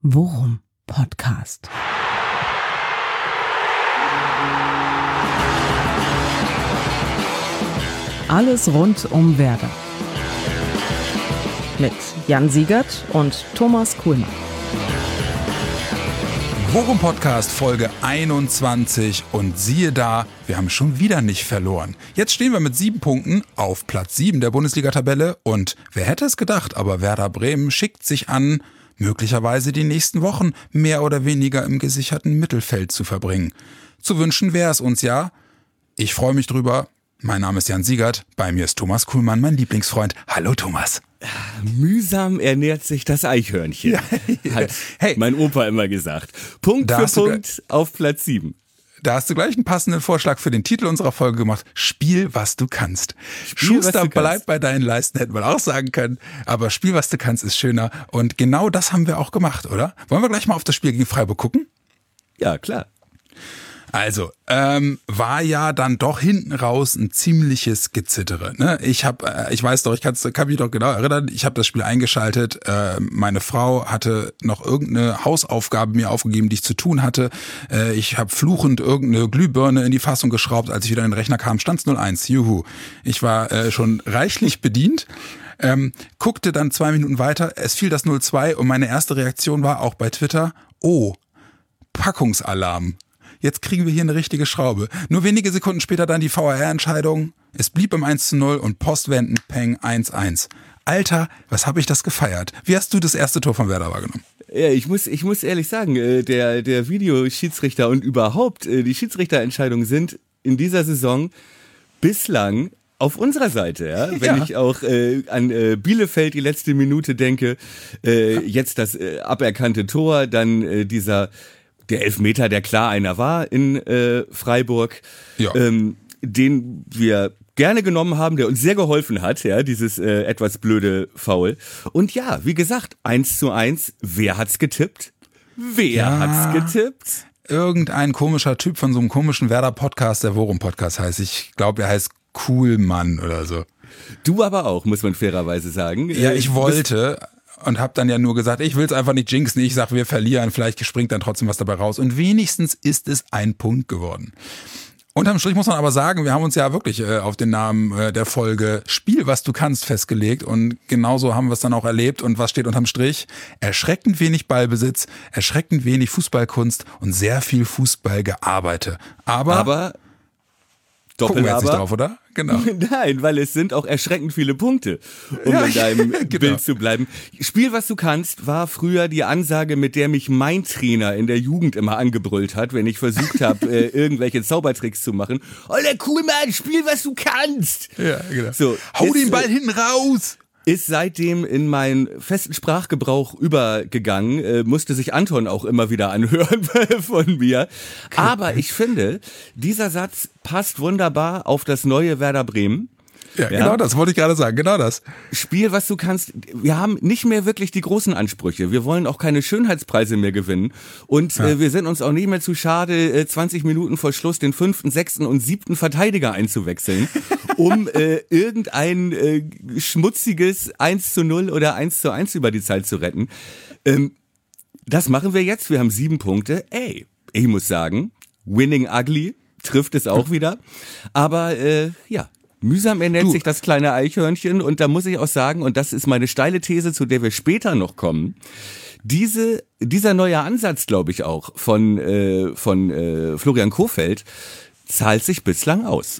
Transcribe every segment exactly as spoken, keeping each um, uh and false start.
Worum Podcast. Alles rund um Werder. Mit Jan Siegert und Thomas Kuhlmann. Worum Podcast Folge einundzwanzig und siehe da, wir haben schon wieder nicht verloren. Jetzt stehen wir mit sieben Punkten auf Platz sieben der Bundesliga-Tabelle und wer hätte es gedacht, aber Werder Bremen schickt sich an, möglicherweise die nächsten Wochen mehr oder weniger im gesicherten Mittelfeld zu verbringen. Zu wünschen wäre es uns ja. Ich freue mich drüber. Mein Name ist Jan Siegert, bei mir ist Thomas Kuhlmann, mein Lieblingsfreund. Hallo Thomas. Mühsam ernährt sich das Eichhörnchen, ja, hat hey, mein Opa immer gesagt. Punkt für Punkt auf Platz sieben. Da hast du gleich einen passenden Vorschlag für den Titel unserer Folge gemacht. Spiel, was du kannst. Spiel, Schuster, du bleib kannst. bei deinen Leisten, hätte man auch sagen können. Aber Spiel, was du kannst, ist schöner. Und genau das haben wir auch gemacht, oder? Wollen wir gleich mal auf das Spiel gegen Freiburg gucken? Ja, klar. Also, ähm, war ja dann doch hinten raus ein ziemliches Gezittere. Ne? Ich hab, äh, ich weiß doch, ich kann's, kann mich doch genau erinnern, ich habe das Spiel eingeschaltet, äh, meine Frau hatte noch irgendeine Hausaufgabe mir aufgegeben, die ich zu tun hatte. Äh, ich habe fluchend irgendeine Glühbirne in die Fassung geschraubt, als ich wieder in den Rechner kam, stand's null eins, juhu. Ich war äh, schon reichlich bedient. Ähm, guckte dann zwei Minuten weiter, es fiel das null zwei und meine erste Reaktion war auch bei Twitter, oh, Packungsalarm. Jetzt kriegen wir hier eine richtige Schraube. Nur wenige Sekunden später dann die V A R-Entscheidung. Es blieb im eins zu null und postwendend Peng eins eins. Alter, was habe ich das gefeiert. Wie hast du das erste Tor von Werder wahrgenommen? Ja, ich muss, ich muss ehrlich sagen, der, der Videoschiedsrichter und überhaupt die Schiedsrichterentscheidungen sind in dieser Saison bislang auf unserer Seite, ja. Wenn ja. ich auch äh, an äh, Bielefeld die letzte Minute denke, äh, jetzt das äh, aberkannte Tor, dann äh, dieser der Elfmeter, der klar einer war in äh, Freiburg, ja. ähm, den wir gerne genommen haben, der uns sehr geholfen hat, ja, dieses äh, etwas blöde Foul. Und ja, wie gesagt, eins zu eins, wer hat's getippt? Wer ja. hat's getippt? Irgendein komischer Typ von so einem komischen Werder-Podcast, der Worum-Podcast heißt. Ich glaube, er heißt Kuhlmann oder so. Du aber auch, muss man fairerweise sagen. Ja, ich wollte... Und hab dann ja nur gesagt, ich will es einfach nicht jinxen. Ich sag, wir verlieren, vielleicht springt dann trotzdem was dabei raus. Und wenigstens ist es ein Punkt geworden. Unterm Strich muss man aber sagen, wir haben uns ja wirklich äh, auf den Namen äh, der Folge Spiel, was du kannst festgelegt. Und genauso haben wir es dann auch erlebt. Und was steht unterm Strich? Erschreckend wenig Ballbesitz, erschreckend wenig Fußballkunst und sehr viel Fußballgearbeitet. Aber... aber gucken wir jetzt nicht drauf, oder? Genau. Nein, weil es sind auch erschreckend viele Punkte, um ja, in deinem genau. Bild zu bleiben. Spiel, was du kannst, war früher die Ansage, mit der mich mein Trainer in der Jugend immer angebrüllt hat, wenn ich versucht habe, äh, irgendwelche Zaubertricks zu machen. Alter, cool, Mann, spiel, was du kannst. Ja, genau. So, hau ist, den Ball hinten raus. Ist seitdem in meinen festen Sprachgebrauch übergegangen, äh, musste sich Anton auch immer wieder anhören von mir. Okay. Aber ich finde, dieser Satz passt wunderbar auf das neue Werder Bremen. Ja, ja, genau das wollte ich gerade sagen, genau das. Spiel, was du kannst. Wir haben nicht mehr wirklich die großen Ansprüche. Wir wollen auch keine Schönheitspreise mehr gewinnen. Und ja. äh, wir sind uns auch nicht mehr zu schade, äh, zwanzig Minuten vor Schluss den fünften, sechsten und siebten Verteidiger einzuwechseln, um äh, irgendein äh, schmutziges eins zu null oder eins zu eins über die Zeit zu retten. Ähm, das machen wir jetzt. Wir haben sieben Punkte. Ey, ich muss sagen, winning ugly trifft es auch wieder. Aber äh, ja, mühsam ernährt du. sich das kleine Eichhörnchen und da muss ich auch sagen, und das ist meine steile These, zu der wir später noch kommen, diese, dieser neue Ansatz, glaube ich auch, von, äh, von äh, Florian Kohfeldt, zahlt sich bislang aus.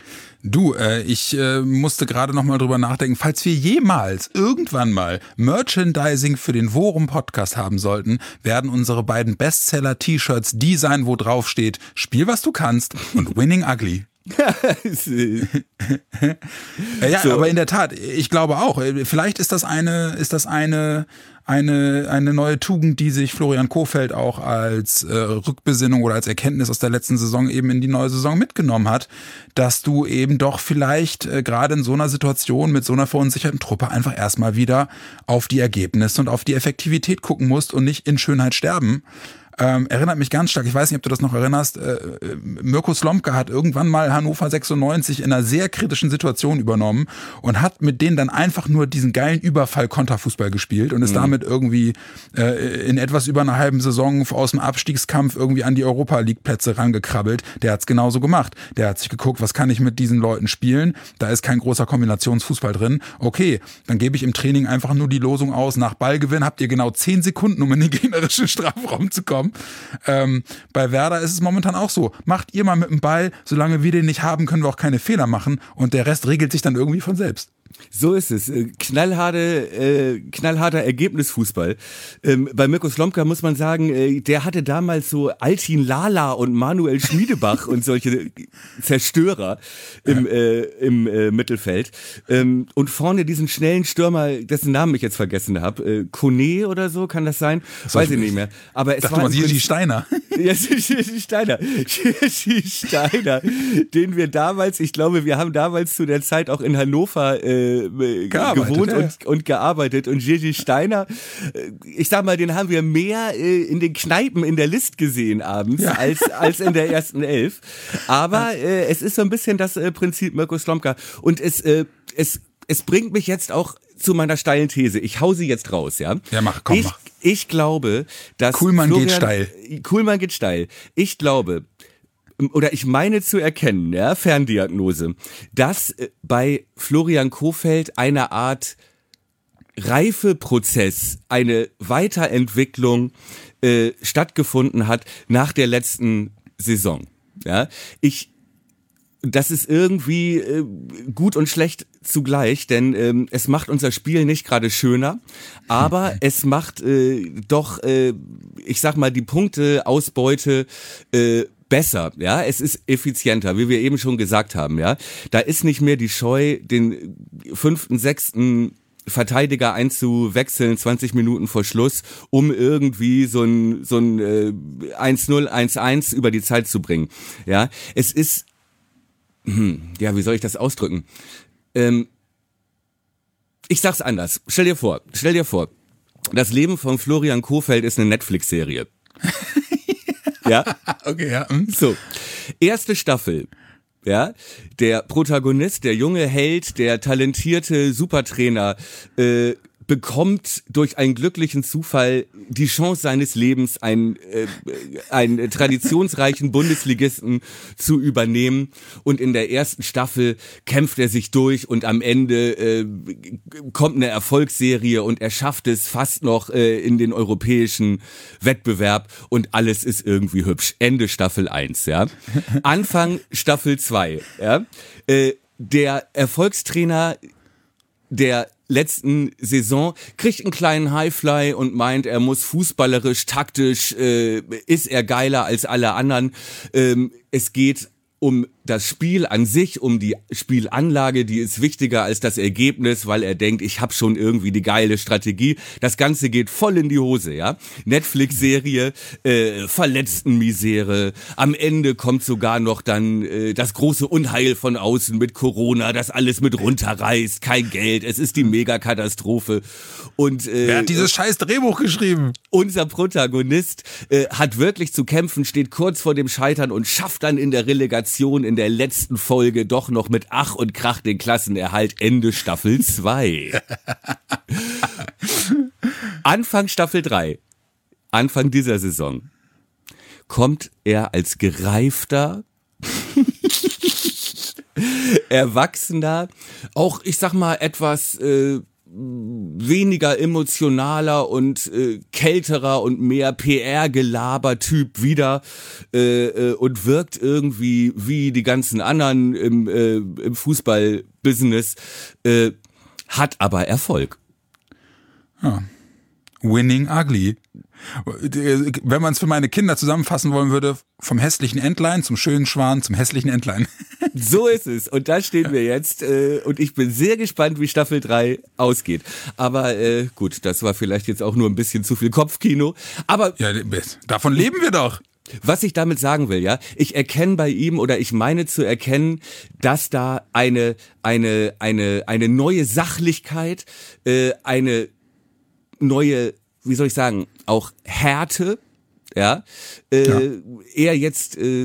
Du, äh, ich äh, musste gerade noch mal drüber nachdenken, falls wir jemals irgendwann mal Merchandising für den Worum-Podcast haben sollten, werden unsere beiden Bestseller-T-Shirts die sein, wo drauf steht, Spiel, was du kannst und Winning Ugly. ja, so. Aber in der Tat, ich glaube auch, vielleicht ist das eine, ist das eine, eine, eine neue Tugend, die sich Florian Kohfeldt auch als äh, Rückbesinnung oder als Erkenntnis aus der letzten Saison eben in die neue Saison mitgenommen hat, dass du eben doch vielleicht äh, gerade in so einer Situation mit so einer verunsicherten Truppe einfach erstmal wieder auf die Ergebnisse und auf die Effektivität gucken musst und nicht in Schönheit sterben. ähm, erinnert mich ganz stark, ich weiß nicht, ob du das noch erinnerst, äh, Mirko Slomka hat irgendwann mal Hannover sechsundneunzig in einer sehr kritischen Situation übernommen und hat mit denen dann einfach nur diesen geilen Überfall-Konterfußball gespielt und ist mhm. damit irgendwie äh, in etwas über einer halben Saison aus dem Abstiegskampf irgendwie an die Europa-League-Plätze rangekrabbelt. Der hat's genauso gemacht. Der hat sich geguckt, was kann ich mit diesen Leuten spielen? Da ist kein großer Kombinationsfußball drin. Okay, dann gebe ich im Training einfach nur die Losung aus, nach Ballgewinn habt ihr genau zehn Sekunden, um in den gegnerischen Strafraum zu kommen. Ähm, bei Werder ist es momentan auch so. Macht ihr mal mit dem Ball, solange wir den nicht haben, können wir auch keine Fehler machen und der Rest regelt sich dann irgendwie von selbst. So ist es. Knallharte, äh, knallharter Ergebnisfußball. Ähm, bei Mirko Slomka muss man sagen, äh, der hatte damals so Altin Lala und Manuel Schmiedebach und solche Zerstörer im, äh, im äh, Mittelfeld. Ähm, und vorne diesen schnellen Stürmer, dessen Namen ich jetzt vergessen habe, äh, Kone oder so, kann das sein? So, Weiß ich nicht mehr. Aber es dachte war mal, Gigi Steiner. Ja, Gigi Steiner. Gigi Steiner, den wir damals, ich glaube, wir haben damals zu der Zeit auch in Hannover äh, gewohnt ja. und, und gearbeitet und Gigi Steiner, ich sag mal, den haben wir mehr äh, in den Kneipen in der List gesehen abends ja. als, als in der ersten Elf. Aber äh, es ist so ein bisschen das äh, Prinzip Mirko Slomka und es, äh, es, es bringt mich jetzt auch zu meiner steilen These. Ich hau sie jetzt raus, ja? Ja, mach, komm, ich, mach. Ich glaube, dass Kuhlmann Florian, geht steil. Kuhlmann geht steil. Ich glaube, oder ich meine zu erkennen, ja, Ferndiagnose, dass bei Florian Kohfeldt eine Art Reifeprozess, eine Weiterentwicklung äh, stattgefunden hat nach der letzten Saison. Ja, ich Das ist irgendwie äh, gut und schlecht zugleich, denn ähm, es macht unser Spiel nicht gerade schöner, aber es macht äh, doch, äh, ich sag mal, die Punkteausbeute äh, besser, ja, es ist effizienter, wie wir eben schon gesagt haben, ja. Da ist nicht mehr die Scheu, den fünften, sechsten Verteidiger einzuwechseln, zwanzig Minuten vor Schluss, um irgendwie so ein, so ein äh, eins null, eins eins über die Zeit zu bringen, ja. Es ist, hm, ja, wie soll ich das ausdrücken? Ähm, ich sag's anders. Stell dir vor, stell dir vor, das Leben von Florian Kohfeldt ist eine Netflix-Serie. Ja? Okay, ja. Hm. So. Erste Staffel. Ja? Der Protagonist, der junge Held, der talentierte Supertrainer, äh, bekommt durch einen glücklichen Zufall die Chance seines Lebens, einen, äh, einen traditionsreichen Bundesligisten zu übernehmen. Und in der ersten Staffel kämpft er sich durch und am Ende äh, kommt eine Erfolgsserie und er schafft es fast noch äh, in den europäischen Wettbewerb und alles ist irgendwie hübsch. Ende Staffel eins, ja. Anfang Staffel zwei, ja. Äh, der Erfolgstrainer der letzten Saison kriegt einen kleinen Highfly und meint, er muss fußballerisch, taktisch, äh, ist er geiler als alle anderen. Ähm, es geht um das Spiel an sich, um die Spielanlage, die ist wichtiger als das Ergebnis, weil er denkt, ich habe schon irgendwie die geile Strategie. Das Ganze geht voll in die Hose, ja. Netflix-Serie, äh, Verletztenmisere. Am Ende kommt sogar noch dann äh, das große Unheil von außen mit Corona, das alles mit runterreißt, kein Geld, es ist die Megakatastrophe. Und äh, wer hat dieses scheiß Drehbuch geschrieben? Unser Protagonist äh, hat wirklich zu kämpfen, steht kurz vor dem Scheitern und schafft dann in der Relegation in der letzten Folge doch noch mit Ach und Krach den Klassenerhalt. Ende Staffel zwei. Anfang Staffel drei, Anfang dieser Saison, kommt er als gereifter, erwachsener, auch ich sag mal etwas äh, weniger emotionaler und äh, kälterer und mehr P R-Gelaber-Typ wieder äh, äh, und wirkt irgendwie wie die ganzen anderen im, äh, im Fußball-Business, äh, hat aber Erfolg. Ja. Winning ugly. Wenn man es für meine Kinder zusammenfassen wollen würde, vom hässlichen Entlein zum schönen Schwan zum hässlichen Entlein. So ist es. Und da stehen wir jetzt. Äh, und ich bin sehr gespannt, wie Staffel drei ausgeht. Aber äh, gut, das war vielleicht jetzt auch nur ein bisschen zu viel Kopfkino. Aber ja, davon leben wir doch. Was ich damit sagen will, ja, ich erkenne bei ihm oder ich meine zu erkennen, dass da eine eine eine eine neue Sachlichkeit, äh, eine neue, wie soll ich sagen, auch Härte ja, äh, ja. er jetzt äh,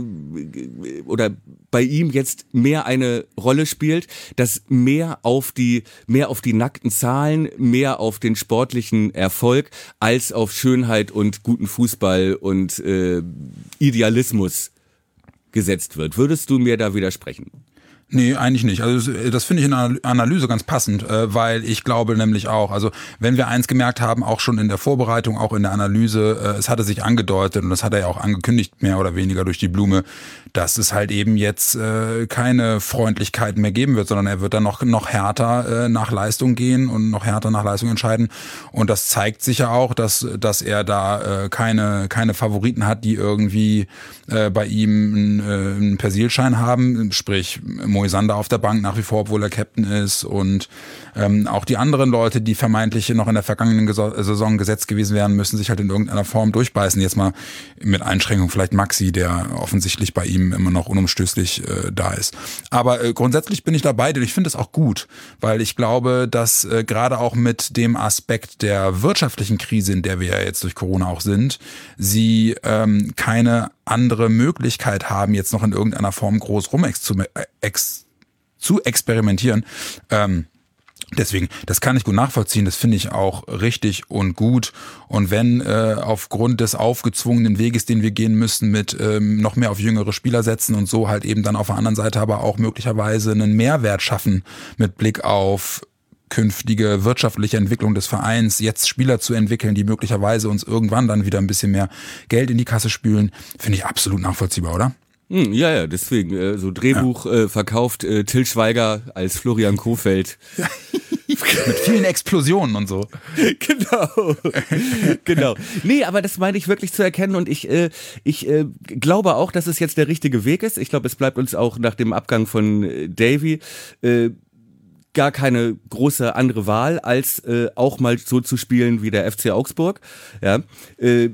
oder bei ihm jetzt mehr eine Rolle spielt, dass mehr auf die mehr auf die nackten Zahlen, mehr auf den sportlichen Erfolg als auf Schönheit und guten Fußball und äh, Idealismus gesetzt wird. Würdest du mir da widersprechen? Nee, eigentlich nicht. Also das, das finde ich in der Analyse ganz passend, äh, weil ich glaube nämlich auch, also wenn wir eins gemerkt haben, auch schon in der Vorbereitung, auch in der Analyse, äh, es hatte sich angedeutet und das hat er ja auch angekündigt, mehr oder weniger durch die Blume, dass es halt eben jetzt äh, keine Freundlichkeiten mehr geben wird, sondern er wird dann noch noch härter äh, nach Leistung gehen und noch härter nach Leistung entscheiden. Und das zeigt sich ja auch, dass dass er da äh, keine keine Favoriten hat, die irgendwie äh, bei ihm einen, äh, einen Persilschein haben, sprich Moisander auf der Bank nach wie vor, obwohl er Captain ist, und ähm, auch die anderen Leute, die vermeintlich noch in der vergangenen Saison gesetzt gewesen wären, müssen sich halt in irgendeiner Form durchbeißen. Jetzt mal mit Einschränkung vielleicht Maxi, der offensichtlich bei ihm immer noch unumstößlich äh, da ist. Aber äh, grundsätzlich bin ich dabei, denn ich finde es auch gut, weil ich glaube, dass äh, gerade auch mit dem Aspekt der wirtschaftlichen Krise, in der wir ja jetzt durch Corona auch sind, sie ähm, keine andere Möglichkeit haben, jetzt noch in irgendeiner Form groß rum ex- zu, ex- zu experimentieren. Ähm, Deswegen, das kann ich gut nachvollziehen, das finde ich auch richtig und gut. Und wenn äh, aufgrund des aufgezwungenen Weges, den wir gehen müssen, mit ähm, noch mehr auf jüngere Spieler setzen und so halt eben dann auf der anderen Seite aber auch möglicherweise einen Mehrwert schaffen mit Blick auf künftige wirtschaftliche Entwicklung des Vereins, jetzt Spieler zu entwickeln, die möglicherweise uns irgendwann dann wieder ein bisschen mehr Geld in die Kasse spülen, finde ich absolut nachvollziehbar, oder? Hm, ja, ja, deswegen, äh, so Drehbuch ja. äh, verkauft äh, Till Schweiger als Florian Kohfeldt. Ja. Mit vielen Explosionen und so. Genau, genau. Nee, aber das meine ich wirklich zu erkennen und ich, äh, ich äh, glaube auch, dass es jetzt der richtige Weg ist. Ich glaube, es bleibt uns auch nach dem Abgang von äh, Davy äh, gar keine große andere Wahl, als äh, auch mal so zu spielen wie der F C Augsburg. Ja, äh,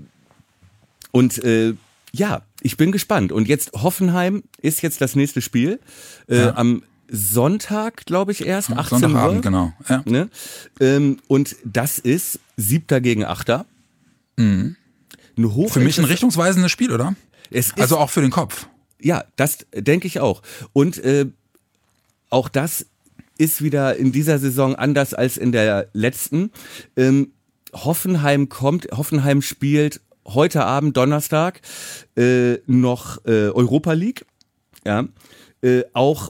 und äh, ja, ich bin gespannt. Und jetzt Hoffenheim ist jetzt das nächste Spiel. Äh, ja. Am Sonntag, glaube ich, erst, achtzehn Uhr. Sonntagabend, genau. Ja. Ne? Ähm, und das ist Siebter gegen Achter. Mhm. Eine hoch für mich ein richtungsweisendes Spiel, oder? Es ist, also auch für den Kopf. Ja, das denke ich auch. Und äh, auch das ist wieder in dieser Saison anders als in der letzten. Ähm, Hoffenheim kommt, Hoffenheim spielt heute Abend, Donnerstag, äh, noch äh, Europa League, ja, äh, auch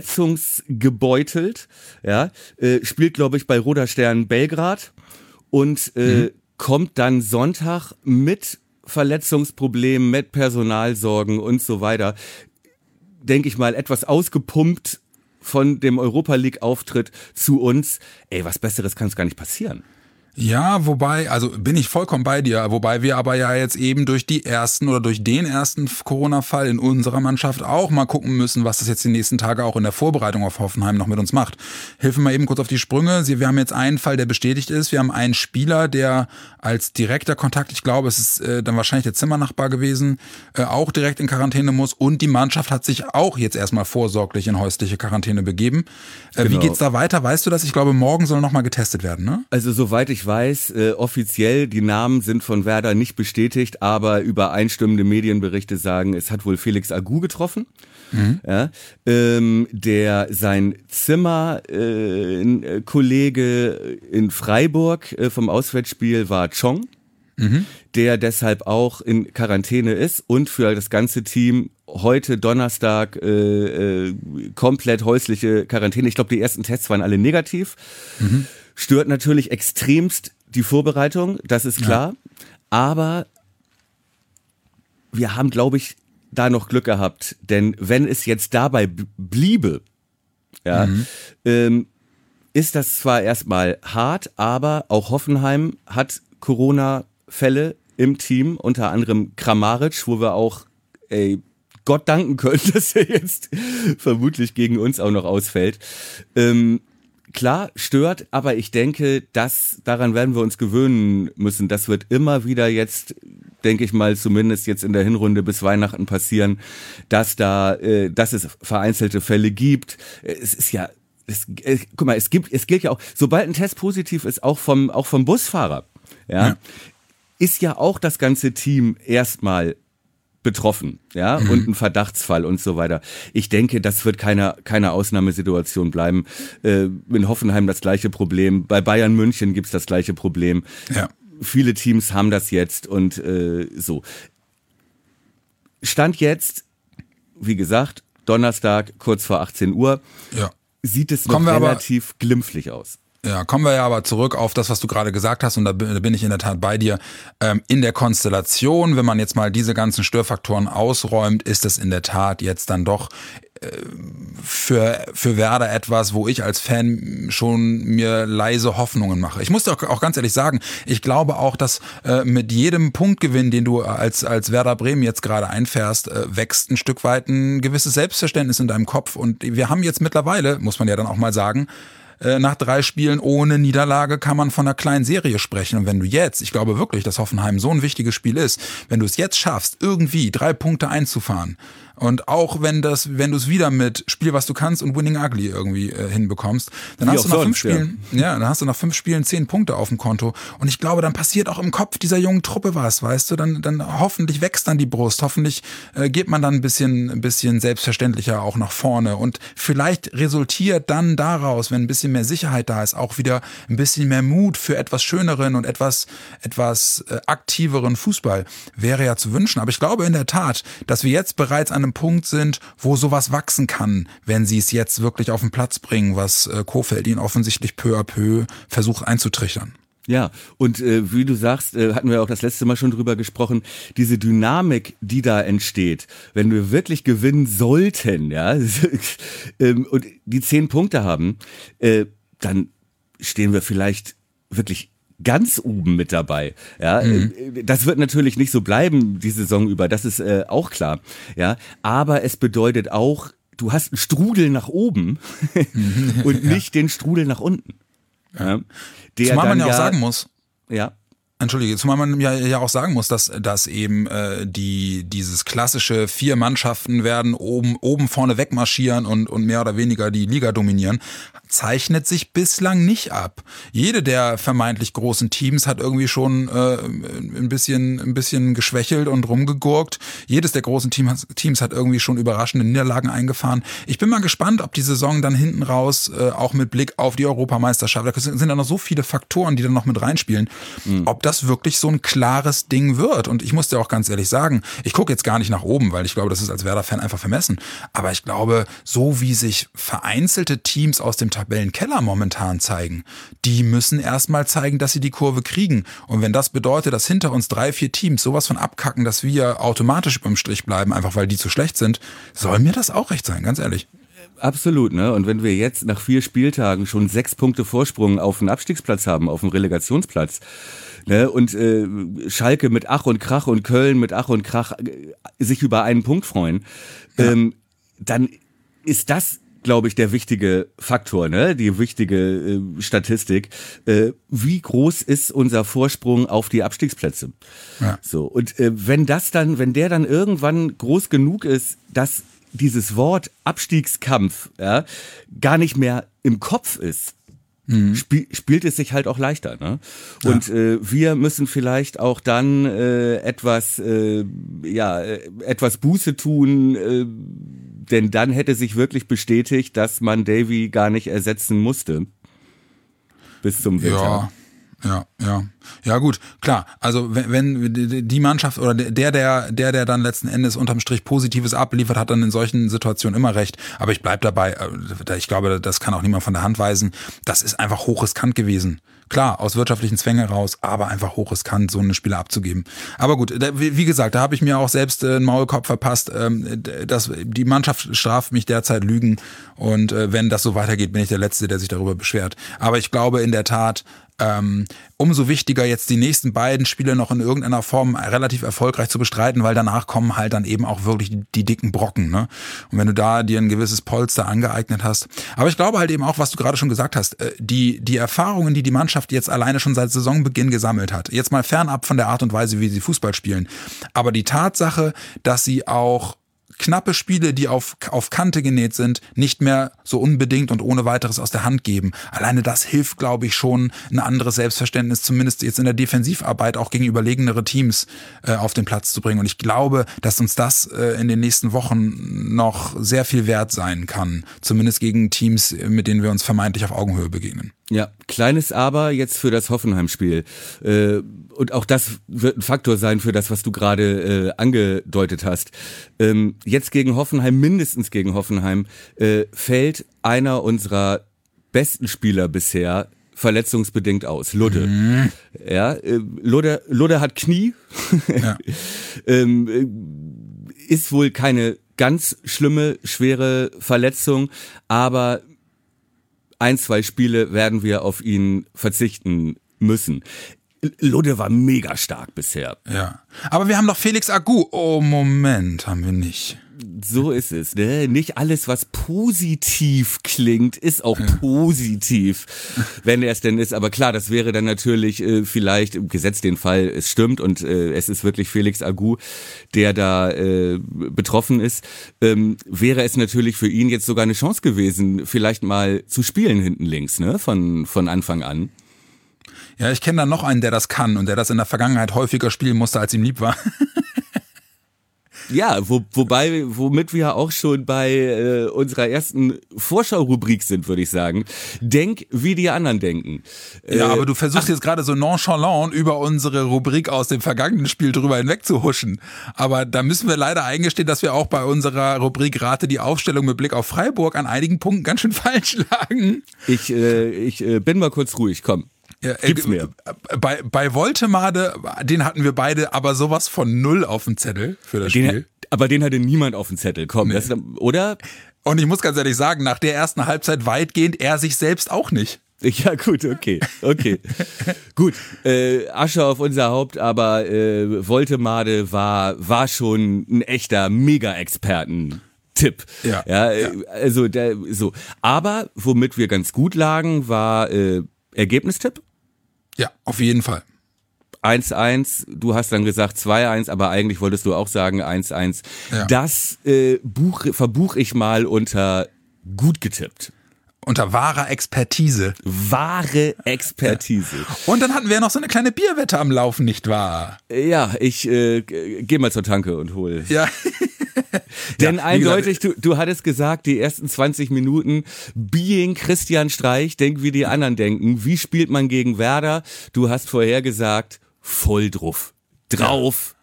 verletzungsgebeutelt, ja, äh, spielt, glaube ich, bei Roter Stern Belgrad und äh, mhm. kommt dann Sonntag mit Verletzungsproblemen, mit Personalsorgen und so weiter, denke ich mal, etwas ausgepumpt von dem Europa League Auftritt zu uns. Ey, was Besseres kann es gar nicht passieren. Ja, wobei, also bin ich vollkommen bei dir, wobei wir aber ja jetzt eben durch die ersten oder durch den ersten Corona-Fall in unserer Mannschaft auch mal gucken müssen, was das jetzt die nächsten Tage auch in der Vorbereitung auf Hoffenheim noch mit uns macht. Hilf mir mal eben kurz auf die Sprünge. Wir haben jetzt einen Fall, der bestätigt ist. Wir haben einen Spieler, der als direkter Kontakt, ich glaube, es ist äh, dann wahrscheinlich der Zimmernachbar gewesen, äh, auch direkt in Quarantäne muss, und die Mannschaft hat sich auch jetzt erstmal vorsorglich in häusliche Quarantäne begeben. Äh, genau. Wie geht's da weiter? Weißt du das? Ich glaube, morgen soll noch mal getestet werden, ne? Also soweit ich weiß, äh, offiziell, die Namen sind von Werder nicht bestätigt, aber übereinstimmende Medienberichte sagen, es hat wohl Felix Agu getroffen, mhm. ja, ähm, der sein Zimmerkollege äh, in Freiburg äh, vom Auswärtsspiel war Chong, mhm. der deshalb auch in Quarantäne ist und für das ganze Team heute Donnerstag äh, äh, komplett häusliche Quarantäne. Ich glaube, die ersten Tests waren alle negativ. Mhm. Stört natürlich extremst die Vorbereitung, das ist klar. Ja. Aber wir haben, glaube ich, da noch Glück gehabt. Denn wenn es jetzt dabei b- bliebe, ja, mhm. ähm, ist das zwar erstmal hart, aber auch Hoffenheim hat Corona-Fälle im Team, unter anderem Kramaric, wo wir auch ey, Gott danken können, dass er jetzt vermutlich gegen uns auch noch ausfällt. Ähm, Klar, stört, aber ich denke, das, daran werden wir uns gewöhnen müssen. Das wird immer wieder jetzt, denke ich mal, zumindest jetzt in der Hinrunde bis Weihnachten passieren, dass da, äh, dass es vereinzelte Fälle gibt. Es ist ja, es, äh, guck mal, es gibt, es gilt ja auch, sobald ein Test positiv ist, auch vom, auch vom Busfahrer, ja. ja. ist ja auch das ganze Team erstmal betroffen, ja, mhm. und ein Verdachtsfall und so weiter. Ich denke, das wird keine, keine Ausnahmesituation bleiben. Äh, in Hoffenheim das gleiche Problem, bei Bayern München gibt's das gleiche Problem. Ja. Viele Teams haben das jetzt und äh, so. Stand jetzt, wie gesagt, Donnerstag, kurz vor achtzehn Uhr, ja. sieht es noch relativ aber, glimpflich aus. Ja, kommen wir ja aber zurück auf das, was du gerade gesagt hast, und da bin ich in der Tat bei dir. Ähm, in der Konstellation, wenn man jetzt mal diese ganzen Störfaktoren ausräumt, ist es in der Tat jetzt dann doch äh, für, für Werder etwas, wo ich als Fan schon mir leise Hoffnungen mache. Ich muss dir auch, auch ganz ehrlich sagen, ich glaube auch, dass äh, mit jedem Punktgewinn, den du als, als Werder Bremen jetzt gerade einfährst, äh, wächst ein Stück weit ein gewisses Selbstverständnis in deinem Kopf. Und wir haben jetzt mittlerweile, muss man ja dann auch mal sagen, nach drei Spielen ohne Niederlage kann man von einer kleinen Serie sprechen. Und wenn du jetzt, ich glaube wirklich, dass Hoffenheim so ein wichtiges Spiel ist, wenn du es jetzt schaffst, irgendwie drei Punkte einzufahren, und auch wenn das, wenn du es wieder mit Spiel, was du kannst und Winning Ugly irgendwie äh, hinbekommst, dann Wie hast du nach sonst, fünf Spielen, ja. ja, dann hast du nach fünf Spielen zehn Punkte auf dem Konto. Und ich glaube, dann passiert auch im Kopf dieser jungen Truppe was, weißt du? Dann, dann hoffentlich wächst dann die Brust, hoffentlich äh, geht man dann ein bisschen, ein bisschen selbstverständlicher auch nach vorne. Und vielleicht resultiert dann daraus, wenn ein bisschen mehr Sicherheit da ist, auch wieder ein bisschen mehr Mut für etwas schöneren und etwas, etwas äh, aktiveren Fußball. Wäre ja zu wünschen. Aber ich glaube in der Tat, dass wir jetzt bereits an einem Punkt sind, wo sowas wachsen kann, wenn sie es jetzt wirklich auf den Platz bringen, was äh, Kohfeldt ihnen offensichtlich peu à peu versucht einzutrichtern. Ja, und äh, wie du sagst, äh, hatten wir auch das letzte Mal schon drüber gesprochen, diese Dynamik, die da entsteht, wenn wir wirklich gewinnen sollten, ja, ähm, und die zehn Punkte haben, äh, dann stehen wir vielleicht wirklich ganz oben mit dabei. Ja, mhm. Das wird natürlich nicht so bleiben die Saison über, das ist äh, auch klar. Ja, aber es bedeutet auch, du hast einen Strudel nach oben und nicht ja. den Strudel nach unten. Ja, der Zumal man ja auch ja, sagen muss. Ja. Entschuldige, zumal man ja, ja auch sagen muss, dass, dass eben äh, die dieses klassische vier Mannschaften werden oben oben vorne wegmarschieren und, und mehr oder weniger die Liga dominieren, zeichnet sich bislang nicht ab. Jede der vermeintlich großen Teams hat irgendwie schon äh, ein bisschen ein bisschen geschwächelt und rumgegurkt. Jedes der großen Teams, Teams hat irgendwie schon überraschende Niederlagen eingefahren. Ich bin mal gespannt, ob die Saison dann hinten raus, äh, auch mit Blick auf die Europameisterschaft, da sind ja noch so viele Faktoren, die dann noch mit reinspielen, mhm. ob das wirklich so ein klares Ding wird. Und ich muss dir auch ganz ehrlich sagen, ich gucke jetzt gar nicht nach oben, weil ich glaube, das ist als Werder-Fan einfach vermessen. Aber ich glaube, so wie sich vereinzelte Teams aus dem Tabellenkeller momentan zeigen, die müssen erstmal zeigen, dass sie die Kurve kriegen. Und wenn das bedeutet, dass hinter uns drei, vier Teams sowas von abkacken, dass wir automatisch über dem Strich bleiben, einfach weil die zu schlecht sind, soll mir das auch recht sein, ganz ehrlich. Absolut, ne? Und wenn wir jetzt nach vier Spieltagen schon sechs Punkte Vorsprung auf den Abstiegsplatz haben, auf den Relegationsplatz, ne? Und äh, Schalke mit Ach und Krach und Köln mit Ach und Krach äh, sich über einen Punkt freuen, ja. ähm, dann ist das, glaube ich, der wichtige Faktor, ne? Die wichtige äh, Statistik. Äh, wie groß ist unser Vorsprung auf die Abstiegsplätze? Ja. So, und äh, wenn das dann, wenn der dann irgendwann groß genug ist, dass dieses Wort Abstiegskampf ja, gar nicht mehr im Kopf ist, mhm. spiel, spielt es sich halt auch leichter. Ne? Und ja. äh, wir müssen vielleicht auch dann äh, etwas, äh, ja, äh, etwas Buße tun, äh, denn dann hätte sich wirklich bestätigt, dass man Davy gar nicht ersetzen musste bis zum Winter. Ja. Ja, ja. Ja gut, klar. Also wenn, wenn die Mannschaft oder der, der, der, der dann letzten Endes unterm Strich Positives abliefert, hat dann in solchen Situationen immer recht. Aber ich bleib dabei, ich glaube, das kann auch niemand von der Hand weisen. Das ist einfach hochriskant gewesen. Klar, aus wirtschaftlichen Zwängen raus, aber einfach hochriskant, so eine Spieler abzugeben. Aber gut, wie gesagt, da habe ich mir auch selbst einen Maulkorb verpasst. Das, die Mannschaft straft mich derzeit Lügen und wenn das so weitergeht, bin ich der Letzte, der sich darüber beschwert. Aber ich glaube in der Tat, Ähm, umso wichtiger jetzt die nächsten beiden Spiele noch in irgendeiner Form relativ erfolgreich zu bestreiten, weil danach kommen halt dann eben auch wirklich die, die dicken Brocken, ne? Und wenn du da dir ein gewisses Polster angeeignet hast. Aber ich glaube halt eben auch, was du gerade schon gesagt hast, die, die Erfahrungen, die die Mannschaft jetzt alleine schon seit Saisonbeginn gesammelt hat, jetzt mal fernab von der Art und Weise, wie sie Fußball spielen, aber die Tatsache, dass sie auch knappe Spiele, die auf, auf Kante genäht sind, nicht mehr so unbedingt und ohne weiteres aus der Hand geben. Alleine das hilft, glaube ich, schon, ein anderes Selbstverständnis, zumindest jetzt in der Defensivarbeit, auch gegen überlegenere Teams äh, auf den Platz zu bringen. Und ich glaube, dass uns das äh, in den nächsten Wochen noch sehr viel wert sein kann. Zumindest gegen Teams, mit denen wir uns vermeintlich auf Augenhöhe begegnen. Ja, kleines Aber jetzt für das Hoffenheim-Spiel. Äh, und auch das wird ein Faktor sein für das, was du gerade äh, angedeutet hast. Ähm, jetzt gegen Hoffenheim, mindestens gegen Hoffenheim, äh, fällt einer unserer besten Spieler bisher verletzungsbedingt aus. Ludde. Mhm. Ja, äh, Ludde, Ludde hat Knie. Ja. ähm, ist wohl keine ganz schlimme, schwere Verletzung, aber ein, zwei Spiele werden wir auf ihn verzichten müssen. Ludde war mega stark bisher. Ja. Aber wir haben doch Felix Agu. Oh, Moment, haben wir nicht. So ist es, ne? Nicht alles, was positiv klingt, ist auch ja. positiv, wenn er es denn ist. Aber klar, das wäre dann natürlich äh, vielleicht, gesetzt den Fall, es stimmt und äh, es ist wirklich Felix Agu, der da äh, betroffen ist, ähm, wäre es natürlich für ihn jetzt sogar eine Chance gewesen, vielleicht mal zu spielen hinten links, ne? Von, von Anfang an. Ja, ich kenne da noch einen, der das kann und der das in der Vergangenheit häufiger spielen musste, als ihm lieb war. Ja, wo, wobei, womit wir auch schon bei äh, unserer ersten Vorschau-Rubrik sind, würde ich sagen. Denk, wie die anderen denken. Äh, ja, aber du versuchst ach, jetzt gerade so nonchalant über unsere Rubrik aus dem vergangenen Spiel drüber hinweg zu huschen. Aber da müssen wir leider eingestehen, dass wir auch bei unserer Rubrik Rate die Aufstellung mit Blick auf Freiburg an einigen Punkten ganz schön falsch lagen. Ich, äh, ich äh, bin mal kurz ruhig, komm. Ja, Gibt's mir. Bei, bei Woltemade, den hatten wir beide aber sowas von null auf dem Zettel für das den, Spiel. Aber den hatte niemand auf dem Zettel, komm, nee. das, oder? Und ich muss ganz ehrlich sagen, nach der ersten Halbzeit weitgehend er sich selbst auch nicht. Ja gut, okay, okay. Gut, äh, Asche auf unser Haupt, aber äh, Woltemade war, war schon ein echter Mega-Experten. Tipp. Ja, ja, ja. Also der, so. Aber womit wir ganz gut lagen, war äh, Ergebnistipp? Ja, auf jeden Fall. eins eins, du hast dann gesagt zwei eins, aber eigentlich wolltest du auch sagen eins eins. Ja. Das äh, buch, verbuch ich mal unter gut getippt. Unter wahrer Expertise. Wahre Expertise. Ja. Und dann hatten wir noch so eine kleine Bierwette am Laufen, nicht wahr? Ja, ich äh, geh mal zur Tanke und hol. Ja. Denn ja, eindeutig, du, du hattest gesagt, die ersten zwanzig Minuten, being Christian Streich, denk wie die anderen denken. Wie spielt man gegen Werder? Du hast vorher gesagt, voll drauf. Drauf,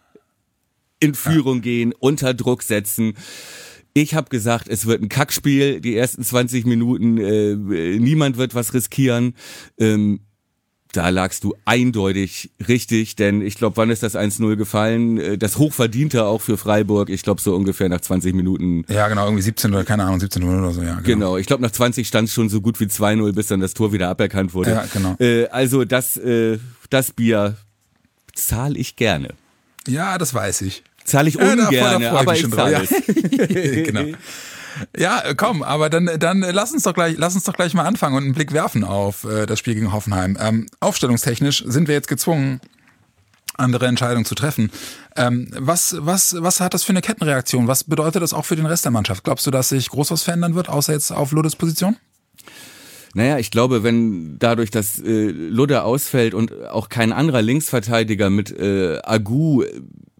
in Führung ja. gehen, unter Druck setzen. Ich habe gesagt, es wird ein Kackspiel, die ersten zwanzig Minuten, äh, niemand wird was riskieren. Ähm, Da lagst du eindeutig richtig, denn ich glaube, wann ist das eins null gefallen? Das Hochverdiente auch für Freiburg, ich glaube so ungefähr nach zwanzig Minuten. Ja genau, irgendwie siebzehn oder keine Ahnung, siebzehn null oder so, ja. Genau, genau. Ich glaube nach zwanzig stand es schon so gut wie zwei null, bis dann das Tor wieder aberkannt wurde. Ja, genau. Äh, also das, äh, das Bier zahle ich gerne. Ja, das weiß ich. Zahle ich ungern, ja, da, aber ich zahle es. Genau. Ja, komm, aber dann, dann lass uns doch gleich, lass uns doch gleich mal anfangen und einen Blick werfen auf äh, das Spiel gegen Hoffenheim. Ähm, aufstellungstechnisch sind wir jetzt gezwungen, andere Entscheidungen zu treffen. Ähm, was, was, was hat das für eine Kettenreaktion? Was bedeutet das auch für den Rest der Mannschaft? Glaubst du, dass sich groß was verändern wird, außer jetzt auf Luddes Position? Naja, ich glaube, wenn dadurch, dass äh, Ludde ausfällt und auch kein anderer Linksverteidiger mit äh, Agu äh,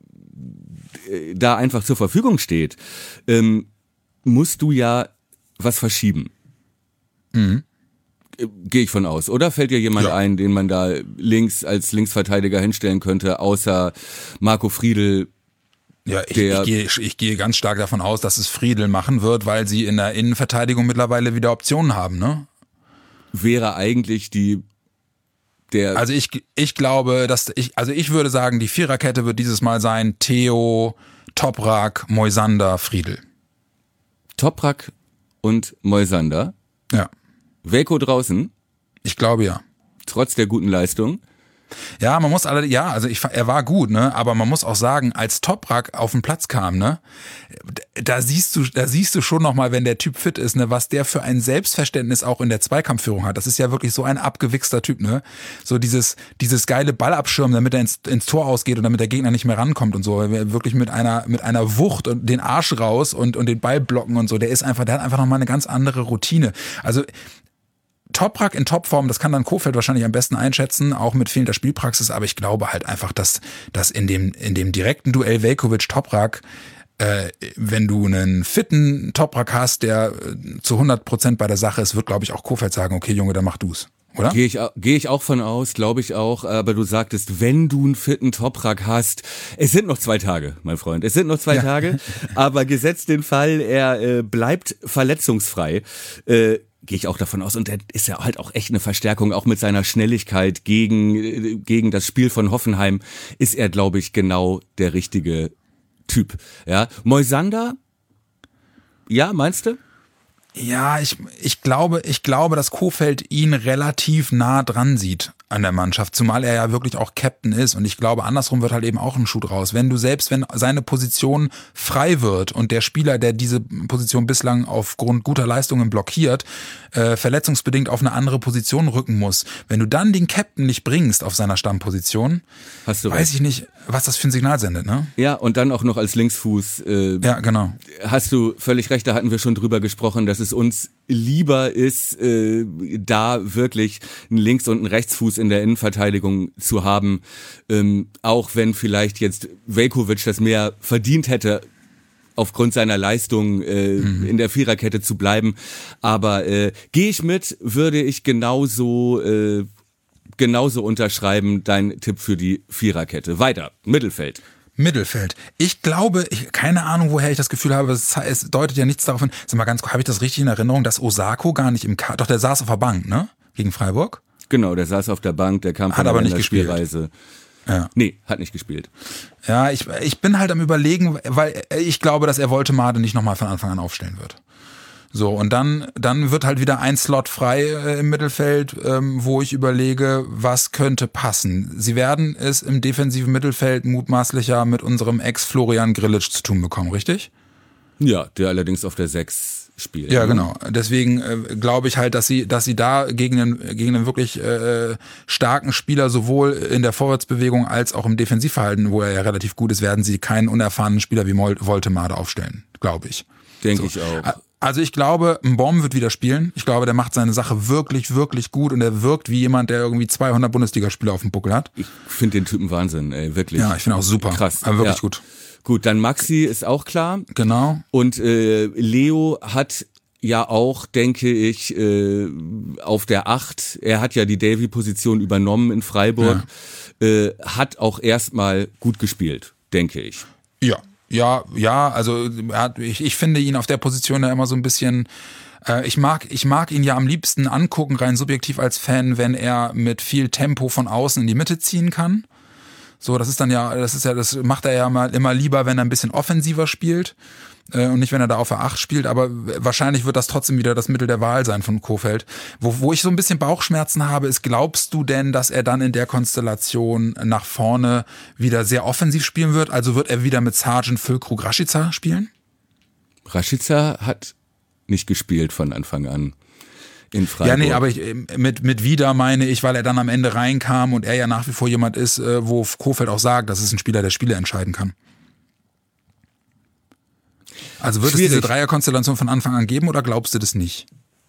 da einfach zur Verfügung steht, ähm, musst du ja was verschieben. Mhm. Gehe ich von aus. Oder fällt dir jemand ja. ein, den man da links als Linksverteidiger hinstellen könnte, außer Marco Friedl? Ja, ich, ich, gehe, ich gehe ganz stark davon aus, dass es Friedl machen wird, weil sie in der Innenverteidigung mittlerweile wieder Optionen haben, ne? Wäre eigentlich die der. Also ich, ich glaube, dass ich, also ich würde sagen, die Viererkette wird dieses Mal sein: Theo, Toprak, Moisander, Friedl. Toprak und Moisander. Ja. Velko draußen. Ich glaube ja. Trotz der guten Leistung. Ja, man muss alle, ja, also ich, er war gut, ne, aber man muss auch sagen, als Toprak auf den Platz kam, ne, da siehst du, da siehst du schon nochmal, wenn der Typ fit ist, ne, was der für ein Selbstverständnis auch in der Zweikampfführung hat. Das ist ja wirklich so ein abgewichster Typ, ne, so dieses, dieses geile Ballabschirmen, damit er ins, ins Tor ausgeht und damit der Gegner nicht mehr rankommt und so, wirklich mit einer, mit einer Wucht und den Arsch raus und, und den Ball blocken und so, der ist einfach, der hat einfach nochmal eine ganz andere Routine. Also, Toprak in Topform, das kann dann Kohfeldt wahrscheinlich am besten einschätzen, auch mit fehlender Spielpraxis, aber ich glaube halt einfach, dass, dass in dem, in dem direkten Duell Veljkovic-Toprak, äh, wenn du einen fitten Toprak hast, der äh, zu hundert Prozent bei der Sache ist, wird, glaube ich, auch Kohfeldt sagen, okay Junge, dann mach du's. Oder? Gehe ich, geh ich auch von aus, glaube ich auch, aber du sagtest, wenn du einen fitten Toprak hast, es sind noch zwei Tage, mein Freund, es sind noch zwei ja. Tage, aber gesetzt den Fall, er äh, bleibt verletzungsfrei, äh, gehe ich auch davon aus, und er ist ja halt auch echt eine Verstärkung, auch mit seiner Schnelligkeit gegen, gegen das Spiel von Hoffenheim ist er, glaube ich, genau der richtige Typ. Ja, Moisander, ja, meinst du? Ja, ich, ich glaube, ich glaube, dass Kohfeldt ihn relativ nah dran sieht an der Mannschaft, zumal er ja wirklich auch Captain ist, und ich glaube, andersrum wird halt eben auch ein Schuh draus. Wenn du selbst, wenn seine Position frei wird und der Spieler, der diese Position bislang aufgrund guter Leistungen blockiert, äh, verletzungsbedingt auf eine andere Position rücken muss, wenn du dann den Captain nicht bringst auf seiner Stammposition, Hast du weiß recht. ich nicht, was das für ein Signal sendet, ne? Ja, und dann auch noch als Linksfuß. Äh, ja, genau. Hast du völlig recht, da hatten wir schon drüber gesprochen, dass es uns lieber ist, äh, da wirklich einen Links- und einen Rechtsfuß in der Innenverteidigung zu haben, ähm, auch wenn vielleicht jetzt Veljkovic das mehr verdient hätte, aufgrund seiner Leistung äh, mhm. in der Viererkette zu bleiben. Aber äh, gehe ich mit, würde ich genauso äh, genauso unterschreiben, dein Tipp für die Viererkette. Weiter, Mittelfeld. Mittelfeld. Ich glaube, ich, keine Ahnung, woher ich das Gefühl habe, es, es deutet ja nichts darauf hin. Sag mal ganz kurz, habe ich das richtig in Erinnerung, dass Osako gar nicht im Kader, doch der saß auf der Bank, ne? Gegen Freiburg? Genau, der saß auf der Bank, der kam von hat aber einer nicht gespielt. Spielreise. Ja. Nee, hat nicht gespielt. Ja, ich, ich bin halt am Überlegen, weil ich glaube, dass er Woltemade nicht nochmal von Anfang an aufstellen wird. So, und dann, dann wird halt wieder ein Slot frei äh, im Mittelfeld, ähm, wo ich überlege, was könnte passen. Sie werden es im defensiven Mittelfeld mutmaßlicher mit unserem Ex-Florian Grillitsch zu tun bekommen, richtig? Ja, der allerdings auf der sechs spielt. Ja, ne? genau. Deswegen äh, glaube ich halt, dass sie, dass sie da gegen einen, gegen einen wirklich äh, starken Spieler sowohl in der Vorwärtsbewegung als auch im Defensivverhalten, wo er ja relativ gut ist, werden sie keinen unerfahrenen Spieler wie Woltemade aufstellen, glaube ich. Denke so. ich auch. Also ich glaube, Mbom wird wieder spielen. Ich glaube, der macht seine Sache wirklich, wirklich gut, und er wirkt wie jemand, der irgendwie zweihundert Bundesligaspiele auf dem Buckel hat. Ich finde den Typen Wahnsinn, ey, wirklich. Ja, ich finde auch super. Krass. Aber wirklich ja. gut. Gut, dann Maxi ist auch klar. Genau. Und äh, Leo hat ja auch, denke ich, äh, auf der acht, er hat ja die Davy-Position übernommen in Freiburg, ja. äh, hat auch erstmal gut gespielt, denke ich. Ja. Ja, ja, also er hat, ich, ich finde ihn auf der Position ja immer so ein bisschen, äh, ich mag, ich mag ihn ja am liebsten angucken, rein subjektiv als Fan, wenn er mit viel Tempo von außen in die Mitte ziehen kann. So, das ist dann ja, das ist ja, das macht er ja mal immer lieber, wenn er ein bisschen offensiver spielt äh, und nicht, wenn er da auf der acht spielt, aber wahrscheinlich wird das trotzdem wieder das Mittel der Wahl sein von Kohfeldt. Wo, wo ich so ein bisschen Bauchschmerzen habe, ist, glaubst du denn, dass er dann in der Konstellation nach vorne wieder sehr offensiv spielen wird? Also wird er wieder mit Sergeant Füllkrug Rashica spielen? Rashica hat nicht gespielt von Anfang an. In Freiburg. Ja, nee, aber ich, mit, mit wieder meine ich, weil er dann am Ende reinkam und er ja nach wie vor jemand ist, wo Kohfeldt auch sagt, das ist ein Spieler, der Spiele entscheiden kann. Also wird Schwierig. es diese Dreierkonstellation von Anfang an geben, oder glaubst du das nicht?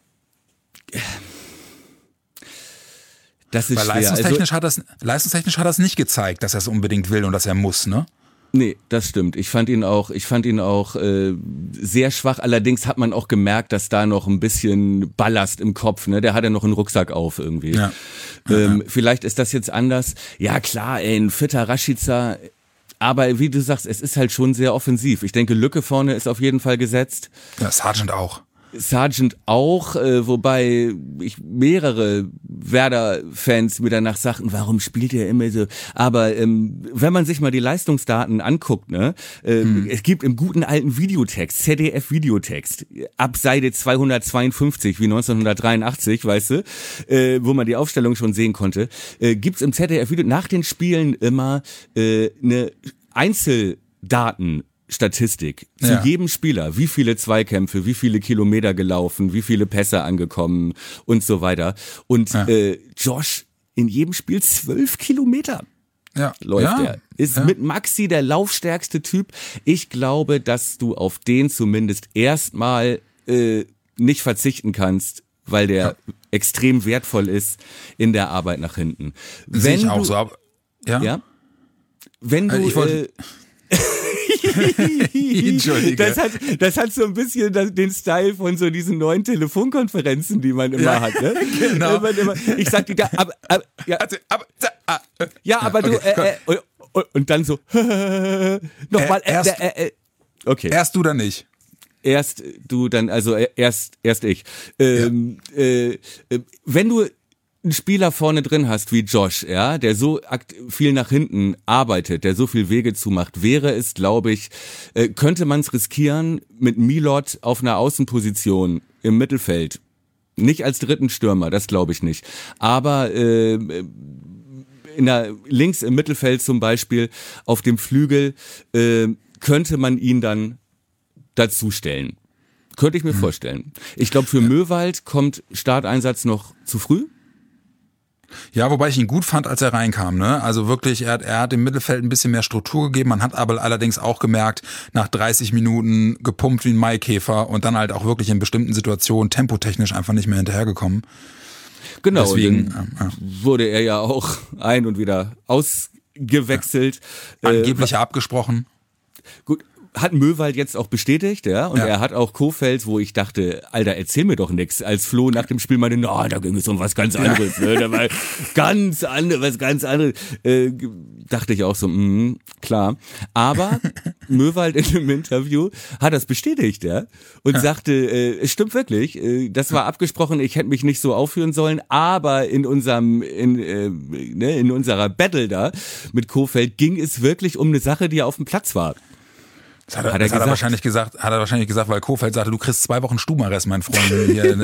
Das ist Weil schwer. leistungstechnisch, also, hat das, leistungstechnisch hat er es nicht gezeigt, dass er es unbedingt will und dass er muss, ne? Nee, das stimmt. Ich fand ihn auch, ich fand ihn auch äh, sehr schwach. Allerdings hat man auch gemerkt, dass da noch ein bisschen Ballast im Kopf, ne? Der hat ja noch einen Rucksack auf irgendwie. Ja. Ähm, ja. Vielleicht ist das jetzt anders. Ja klar, ey, ein fitter Rashica. Aber wie du sagst, es ist halt schon sehr offensiv. Ich denke, Lücke vorne ist auf jeden Fall gesetzt. Ja, Sergeant auch. Sargent auch, äh, wobei ich mehrere Werder-Fans mir danach sagten, warum spielt er immer so? Aber ähm, wenn man sich mal die Leistungsdaten anguckt, ne, äh, hm. es gibt im guten alten Videotext, Z D F-Videotext, ab Seite zweihundertzweiundfünfzig wie neunzehnhundertdreiundachtzig, weißt du, äh, wo man die Aufstellung schon sehen konnte, äh, gibt's im Z D F-Video nach den Spielen immer äh, eine Einzeldaten Statistik zu ja. jedem Spieler, wie viele Zweikämpfe, wie viele Kilometer gelaufen, wie viele Pässe angekommen und so weiter. Und ja. äh, Josh in jedem Spiel zwölf Kilometer ja. läuft ja. er. Ist ja. mit Maxi der laufstärkste Typ. Ich glaube, dass du auf den zumindest erstmal äh, nicht verzichten kannst, weil der ja. extrem wertvoll ist in der Arbeit nach hinten. Sehe ich auch du, so. Aber, ja. ja. Wenn du ich wollte, äh, Entschuldige. Das hat, das hat so ein bisschen den Style von so diesen neuen Telefonkonferenzen, die man immer ja, hat. Ne? Genau. Immer, immer, ich sag dir, aber, aber, ja, also, aber, ah, ja, aber okay, du, äh, äh, und, und dann so, nochmal, äh, erst, äh, äh, okay. Erst du dann nicht. Erst du, dann, also erst, erst ich. Ähm, ja. äh, wenn du einen Spieler vorne drin hast wie Josh, ja, der so viel nach hinten arbeitet, der so viel Wege zumacht, wäre es, glaube ich, äh, könnte man es riskieren mit Milot auf einer Außenposition im Mittelfeld. Nicht als dritten Stürmer, das glaube ich nicht. Aber äh, in der, links im Mittelfeld zum Beispiel auf dem Flügel äh, könnte man ihn dann dazustellen. Könnte ich mir hm. vorstellen. Ich glaube, für ja. Möwald kommt Starteinsatz noch zu früh. Ja, wobei ich ihn gut fand, als er reinkam. Ne? Also wirklich, er hat, er hat im Mittelfeld ein bisschen mehr Struktur gegeben. Man hat aber allerdings auch gemerkt, nach dreißig Minuten gepumpt wie ein Maikäfer und dann halt auch wirklich in bestimmten Situationen tempotechnisch einfach nicht mehr hinterhergekommen. Genau, deswegen dann ja. wurde er ja auch ein- und wieder ausgewechselt. Ja. Angeblich äh, abgesprochen. Gut. Hat Möwald jetzt auch bestätigt, ja, und ja. er hat auch Kofeld, wo ich dachte, Alter, erzähl mir doch nix, als Flo nach dem Spiel meinte, na, da ging es um was ganz anderes, ja. ne, da war ganz anderes, was ganz anderes, äh, dachte ich auch so, mh, klar, aber Möwald in einem Interview hat das bestätigt, ja, und ja. sagte, äh, es stimmt wirklich, äh, das war abgesprochen, ich hätte mich nicht so aufführen sollen, aber in unserem, in, äh, ne, in unserer Battle da mit Kofeld ging es wirklich um eine Sache, die auf dem Platz war. Das hat er, hat er, das hat er wahrscheinlich gesagt, hat er wahrscheinlich gesagt, weil Kofeld sagte, du kriegst zwei Wochen Stubenarrest, mein Freund. Hier,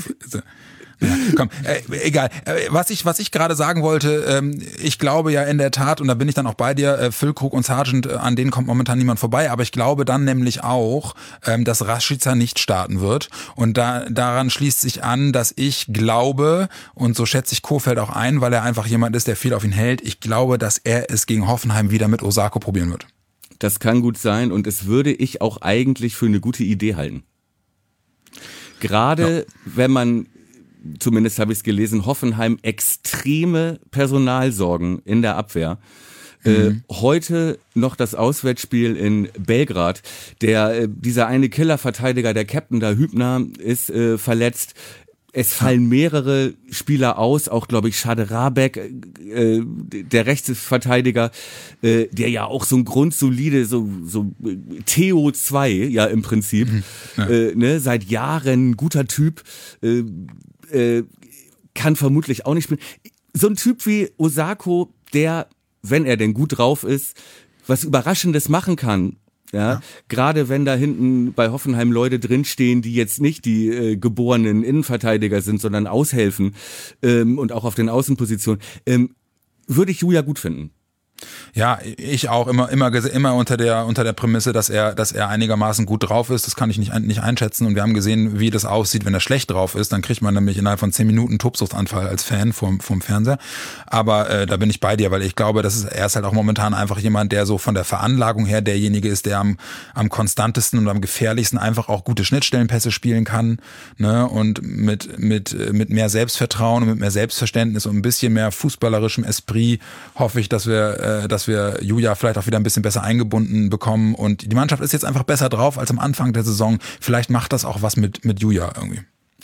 ja, komm, äh, egal. Äh, was ich, was ich gerade sagen wollte, ähm, ich glaube ja in der Tat, und da bin ich dann auch bei dir, äh, Füllkrug und Sargent, äh, an denen kommt momentan niemand vorbei, aber ich glaube dann nämlich auch, ähm, dass Rashica nicht starten wird. Und da, daran schließt sich an, dass ich glaube, und so schätze ich Kofeld auch ein, weil er einfach jemand ist, der viel auf ihn hält, ich glaube, dass er es gegen Hoffenheim wieder mit Osako probieren wird. Das kann gut sein und es würde ich auch eigentlich für eine gute Idee halten. Gerade ja. wenn man, zumindest habe ich es gelesen, Hoffenheim extreme Personalsorgen in der Abwehr. Mhm. Äh, heute noch das Auswärtsspiel in Belgrad. Der, äh, dieser eine Killerverteidiger, der Captain da, Hübner, ist äh, verletzt. Es fallen mehrere Spieler aus, auch glaube ich Schade Rabeck, äh, der Rechtsverteidiger, äh, der ja auch so ein grundsolide, so so Theo zwei ja im Prinzip, mhm. ja. Äh, ne, seit Jahren guter Typ, äh, äh, kann vermutlich auch nicht spielen. So ein Typ wie Osako, der, wenn er denn gut drauf ist, was Überraschendes machen kann. Ja, ja. Gerade wenn da hinten bei Hoffenheim Leute drinstehen, die jetzt nicht die äh, geborenen Innenverteidiger sind, sondern aushelfen ähm, und auch auf den Außenpositionen, ähm, würde ich Julia gut finden. Ja, ich auch immer immer immer unter der unter der Prämisse, dass er dass er einigermaßen gut drauf ist. Das kann ich nicht nicht einschätzen und wir haben gesehen, wie das aussieht, wenn er schlecht drauf ist. Dann kriegt man nämlich innerhalb von zehn Minuten Tobsuchtanfall als Fan vom vom Fernseher. Aber äh, da bin ich bei dir, weil ich glaube, das ist er ist halt auch momentan einfach jemand, der so von der Veranlagung her derjenige ist, der am am konstantesten und am gefährlichsten einfach auch gute Schnittstellenpässe spielen kann, ne? Und mit mit mit mehr Selbstvertrauen und mit mehr Selbstverständnis und ein bisschen mehr fußballerischem Esprit hoffe ich, dass wir äh, dass wir Julia vielleicht auch wieder ein bisschen besser eingebunden bekommen und die Mannschaft ist jetzt einfach besser drauf als am Anfang der Saison. Vielleicht macht das auch was mit, mit Julia irgendwie.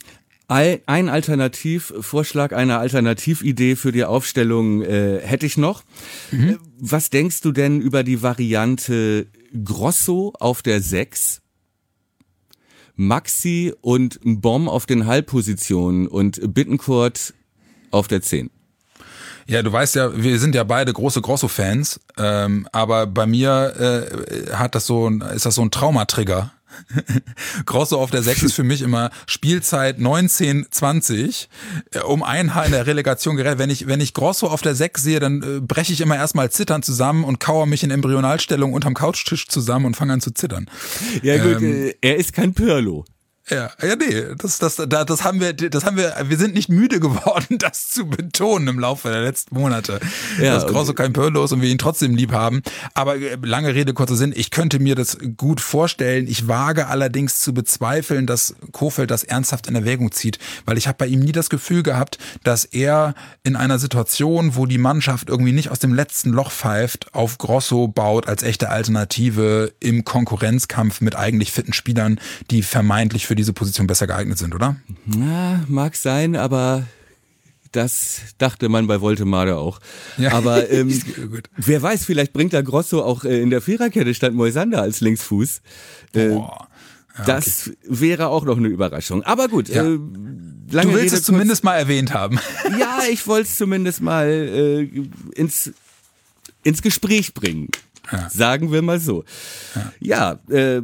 Ein Alternativvorschlag, eine Alternatividee für die Aufstellung äh, hätte ich noch. Mhm. Was denkst du denn über die Variante Grosso auf der sechs? Maxi und Bomb auf den Halbpositionen und Bittencourt auf der zehn. Ja, du weißt ja, wir sind ja beide große Grosso-Fans, ähm, aber bei mir äh, hat das so ein, ist das so ein Traumatrigger. Grosso auf der sechs ist für mich immer Spielzeit neunzehn zwanzig, um ein Haar in der Relegation gerät. Wenn ich, wenn ich Grosso auf der sechs sehe, dann äh, breche ich immer erstmal zitternd zusammen und kauere mich in Embryonalstellung unterm Couchtisch zusammen und fange an zu zittern. Ja gut, ähm, äh, er ist kein Pirlo. Ja, ja, nee, das, das, das, das haben wir, das haben wir, wir sind nicht müde geworden, das zu betonen im Laufe der letzten Monate, ja, dass Grosso kein Pirlo ist und wir ihn trotzdem lieb haben. Aber lange Rede, kurzer Sinn, ich könnte mir das gut vorstellen. Ich wage allerdings zu bezweifeln, dass Kohfeldt das ernsthaft in Erwägung zieht, weil ich habe bei ihm nie das Gefühl gehabt, dass er in einer Situation, wo die Mannschaft irgendwie nicht aus dem letzten Loch pfeift, auf Grosso baut als echte Alternative im Konkurrenzkampf mit eigentlich fitten Spielern, die vermeintlich für diese Position besser geeignet sind, oder? Na, mag sein, aber das dachte man bei Woltemade auch. Ja. Aber ähm, wer weiß, vielleicht bringt da Grosso auch äh, in der Viererkette statt Moisander als Linksfuß. Äh, Boah. Ja, das okay. wäre auch noch eine Überraschung. Aber gut, ja. äh, lange du willst Rede es zumindest kurz, mal erwähnt haben. Ja, ich wollte es zumindest mal äh, ins, ins Gespräch bringen. Ja. Sagen wir mal so. Ja, ja äh,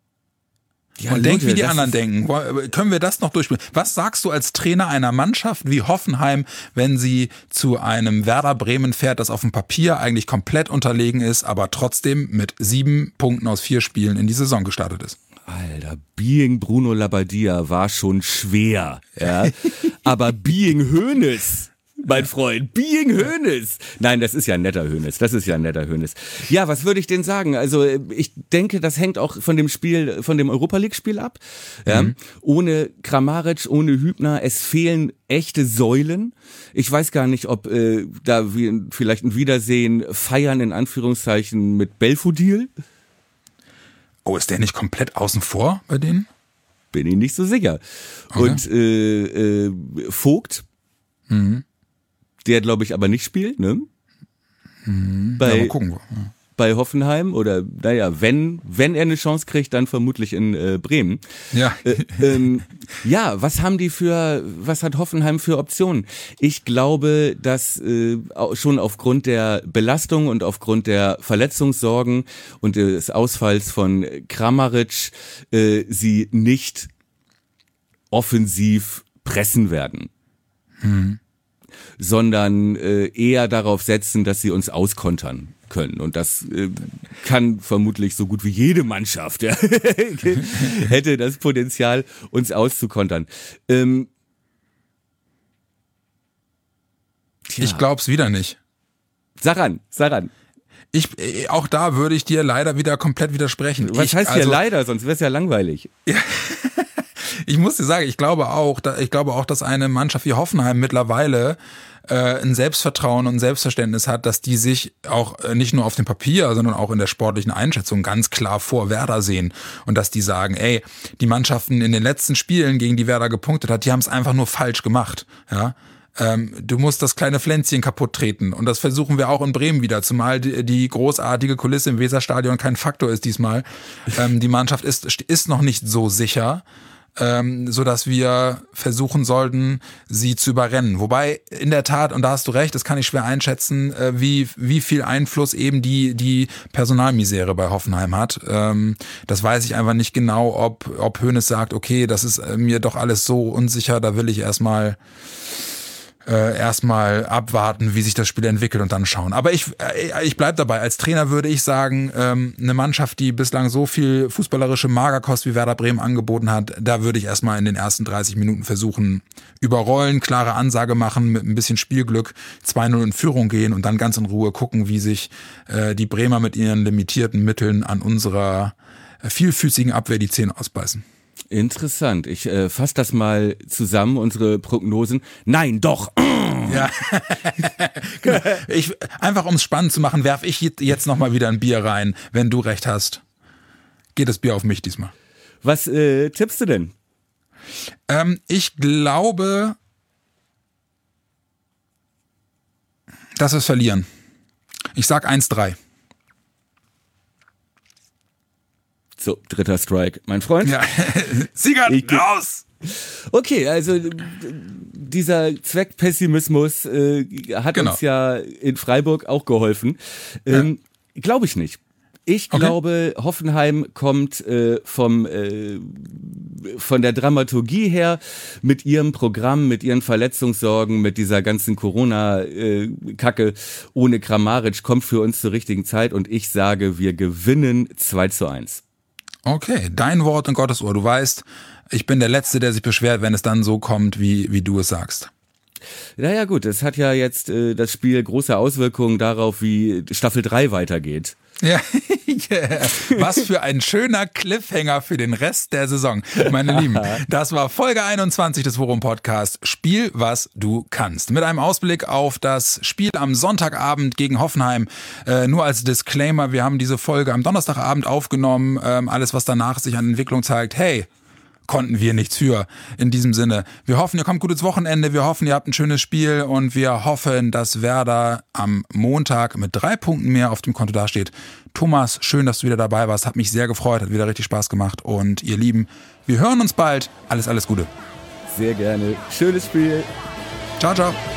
Ja, und denk, wie die anderen denken. Können wir das noch durchspielen? Was sagst du als Trainer einer Mannschaft wie Hoffenheim, wenn sie zu einem Werder Bremen fährt, das auf dem Papier eigentlich komplett unterlegen ist, aber trotzdem mit sieben Punkten aus vier Spielen in die Saison gestartet ist? Alter, Being Bruno Labbadia war schon schwer, ja. Aber Being Hoeneß, mein Freund, Being Hoeneß. Nein, das ist ja ein netter Hoeneß. Das ist ja ein netter Hoeneß. Ja, was würde ich denn sagen? Also ich denke, das hängt auch von dem Spiel, von dem Europa-League-Spiel ab. Ja? Mhm. Ohne Kramaric, ohne Hübner, es fehlen echte Säulen. Ich weiß gar nicht, ob äh, da wir vielleicht ein Wiedersehen feiern, in Anführungszeichen, mit Belfodil. Oh, ist der nicht komplett außen vor bei denen? Bin ich nicht so sicher. Okay. Und äh, äh, Vogt, mhm. der glaube ich aber nicht spielt, ne? Mhm. Bei, ja, mal gucken. Ja. Bei Hoffenheim oder naja, wenn wenn er eine Chance kriegt, dann vermutlich in äh, Bremen. Ja. Äh, ähm, ja, was haben die für, was hat Hoffenheim für Optionen? Ich glaube, dass äh, schon aufgrund der Belastung und aufgrund der Verletzungssorgen und des Ausfalls von Kramaric äh, sie nicht offensiv pressen werden. Hm. Sondern äh, eher darauf setzen, dass sie uns auskontern können. Und das äh, kann vermutlich so gut wie jede Mannschaft, ja, hätte das Potenzial, uns auszukontern. Ähm, ich glaub's wieder nicht. Sag an, sag an. Ich, auch da würde ich dir leider wieder komplett widersprechen. Was ich, heißt also, hier leider, sonst wäre es ja langweilig. Ja. Ich muss dir sagen, ich glaube auch, ich glaube auch, dass eine Mannschaft wie Hoffenheim mittlerweile äh, ein Selbstvertrauen und ein Selbstverständnis hat, dass die sich auch äh, nicht nur auf dem Papier, sondern auch in der sportlichen Einschätzung ganz klar vor Werder sehen und dass die sagen, ey, die Mannschaften in den letzten Spielen, gegen die Werder gepunktet hat, die haben es einfach nur falsch gemacht, ja. Ähm, du musst das kleine Pflänzchen kaputt treten und das versuchen wir auch in Bremen wieder, zumal die, die großartige Kulisse im Weserstadion kein Faktor ist diesmal. Ähm, die Mannschaft ist, ist noch nicht so sicher, ähm, so dass wir versuchen sollten, sie zu überrennen. Wobei in der Tat, und da hast du recht, das kann ich schwer einschätzen, äh, wie wie viel Einfluss eben die die Personalmisere bei Hoffenheim hat. Ähm, das weiß ich einfach nicht genau, ob ob Hoeneß sagt, okay, das ist äh, mir doch alles so unsicher, da will ich erstmal Äh, erstmal abwarten, wie sich das Spiel entwickelt und dann schauen. Aber ich äh, ich bleib dabei. Als Trainer würde ich sagen, ähm, eine Mannschaft, die bislang so viel fußballerische Magerkost wie Werder Bremen angeboten hat, da würde ich erstmal in den ersten dreißig Minuten versuchen, überrollen, klare Ansage machen, mit ein bisschen Spielglück zwei null in Führung gehen und dann ganz in Ruhe gucken, wie sich äh, die Bremer mit ihren limitierten Mitteln an unserer äh, vielfüßigen Abwehr die Zähne ausbeißen. Interessant. Ich äh, fasse das mal zusammen, unsere Prognosen. Nein, doch. Ja. Genau. Ich, einfach um es spannend zu machen, werfe ich jetzt nochmal wieder ein Bier rein. Wenn du recht hast, geht das Bier auf mich diesmal. Was äh, tippst du denn? Ähm, ich glaube, dass wir es verlieren. Ich sag eins drei. So, dritter Strike, mein Freund. Ja. Siegert, Ich geh- raus! Okay, also dieser Zweckpessimismus äh, hat Genau. uns ja in Freiburg auch geholfen. Ähm, Glaube ich nicht. Ich Okay. glaube, Hoffenheim kommt äh, vom äh, von der Dramaturgie her mit ihrem Programm, mit ihren Verletzungssorgen, mit dieser ganzen Corona-Kacke ohne Kramaric kommt für uns zur richtigen Zeit und ich sage, wir gewinnen zwei zu eins. Okay, dein Wort in Gottes Ohr. Du weißt, ich bin der Letzte, der sich beschwert, wenn es dann so kommt, wie, wie du es sagst. Naja gut, es hat ja jetzt äh, das Spiel große Auswirkungen darauf, wie Staffel drei weitergeht. Ja, yeah. Was für ein schöner Cliffhanger für den Rest der Saison. Meine Lieben, das war Folge einundzwanzig des Worum Podcast. Spiel, was du kannst. Mit einem Ausblick auf das Spiel am Sonntagabend gegen Hoffenheim. Äh, nur als Disclaimer, wir haben diese Folge am Donnerstagabend aufgenommen. Ähm, alles, was danach sich an Entwicklung zeigt, hey, konnten wir nichts für. In diesem Sinne, wir hoffen, ihr kommt gut ins Wochenende, wir hoffen, ihr habt ein schönes Spiel und wir hoffen, dass Werder am Montag mit drei Punkten mehr auf dem Konto dasteht. Thomas, schön, dass du wieder dabei warst, hat mich sehr gefreut, hat wieder richtig Spaß gemacht und ihr Lieben, wir hören uns bald. Alles, alles Gute. Sehr gerne. Schönes Spiel. Ciao, ciao.